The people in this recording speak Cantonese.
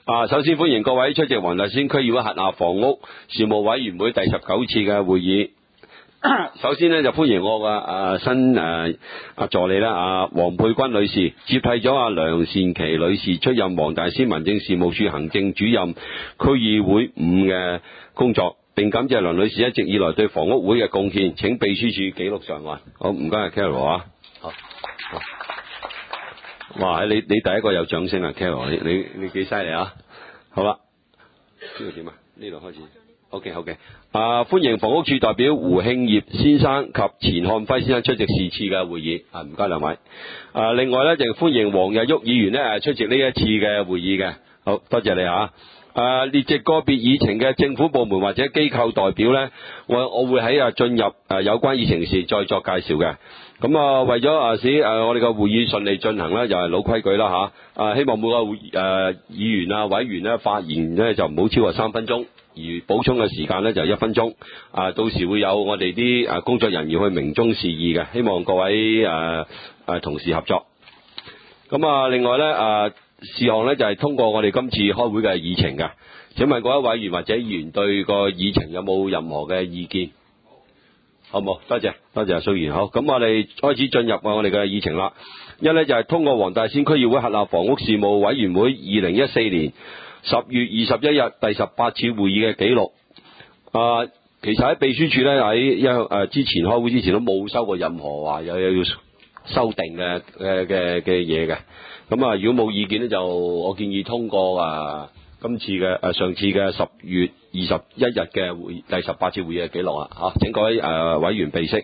首先歡迎各位出席黃大仙區議會轄下房屋事務委員會第19次嘅會議。首先呢，就歡迎我嘅新助理啦，黃佩君女士接替咗梁善琪女士出任黃大仙民政事務處行政主任區議會5嘅工作，並感謝梁女士一直以來對房屋會嘅貢獻，請秘書處記錄上案。好，唔該，Carol 啊。好。哇！你第一個有掌聲啊 ，Carol， 你幾犀利啊！好啦，呢度點啊？呢度開始。OK。歡迎房屋處代表胡慶業先生及錢漢輝先生出席是次嘅會議。唔該兩位。另外呢，就歡迎黃日旭議員呢出席呢一次嘅會議嘅。好多謝你啊！列席個別議程嘅政府部門或者機構代表呢，我會喺進入有關議程時再作介紹嘅。咁為咗使我哋嘅會議順利進行呢，又係老規矩啦吓。希望每個議員委員呢發言呢就唔好超過3分鐘，而補充嘅時間呢就1分鐘。到時會有我哋啲工作人員去鳴鐘示意嘅，希望各位同事合作。咁另外呢事項呢就係通過我哋今次開會嘅議程嘅。請問各位委員或者議員對個議程有冇任何嘅意見？好冇？多謝蘇議員。好，咁我哋開始進入我哋嘅議程啦。一呢就係通過黃大仙區議會轄下房屋事務委員會2014年10月21日第18次會議嘅記錄。其實喺秘書處呢，喺之前開會之前都冇收過任何話有要修訂嘅嘢嘅。咁如果冇意見呢，就我建議通過今次嘅上次嘅10月21日嘅第18次會議嘅記錄啦。請各位委員備悉。